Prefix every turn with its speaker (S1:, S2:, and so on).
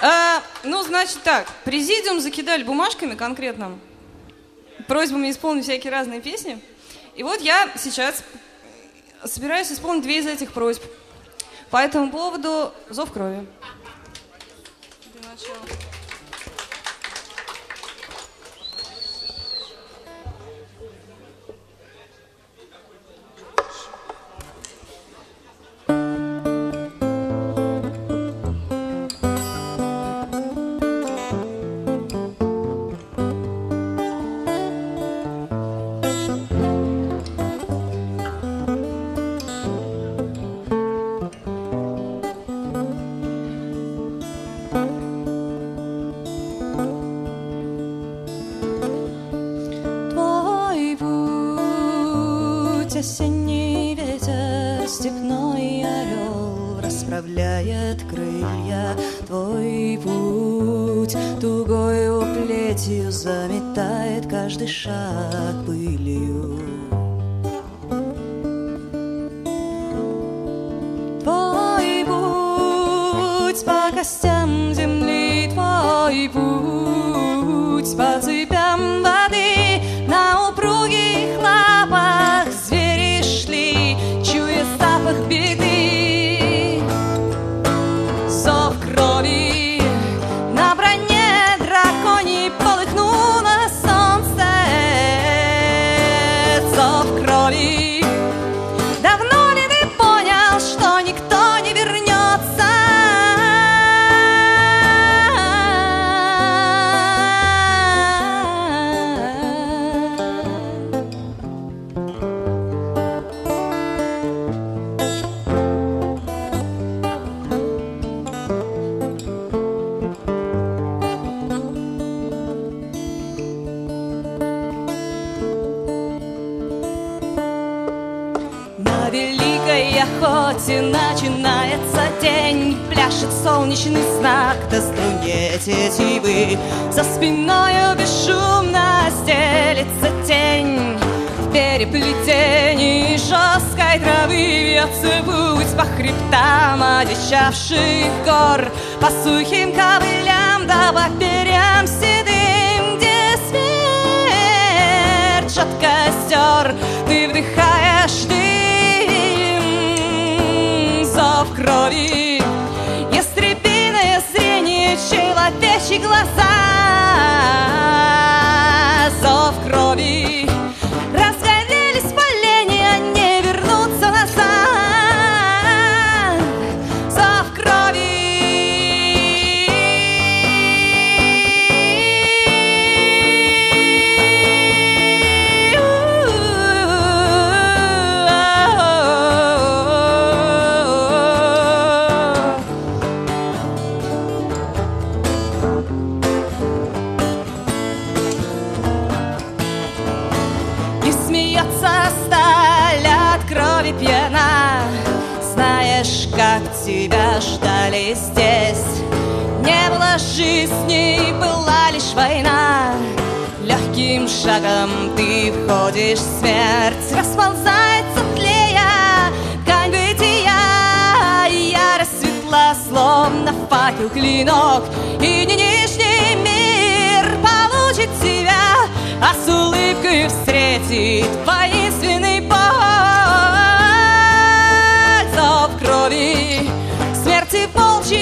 S1: Ну, значит так, президиум закидали бумажками конкретно, просьбами исполнить всякие разные песни. И вот я сейчас собираюсь исполнить 2 из этих просьб. По этому поводу «Зов крови». Для начала.
S2: Осенний ветер, степной орел расправляет крылья. Твой путь тугою плетью заметает каждый шаг пылью. Твой путь по костям земли, твой путь по цепям воды, на упругих лапах звери шли, чуя запах беды. Зов крови на броне драконий полыхнул на солнце. Зов крови. Давно ли ты понял, что никто не вернется? На великой охоте начинается день, пляшет солнечный знак на струне тетивы. За спиною бесшумно стелится тень, в переплетении жесткой травы вьется путь по хребтам одичавших гор, по сухим ковылям да по перьям седым, где смерть от костер. Ты вдыхаешь дым, зов крови, ястребиное зрение, человечьи глаза. Зов крови, разгорелись поленья, не вернуться назад. Зов крови. И смеется сталь от крови пьяна. Знаешь, как тебя ждали здесь. Не было жизни, была лишь война. Легким шагом ты входишь в смерть, расползается тлея ткань бытия. Ярость светла, словно факел клинок, и не нижний мир получит тебя, а с улыбкой встретит воинственный бой. Зов крови, смерти волчьи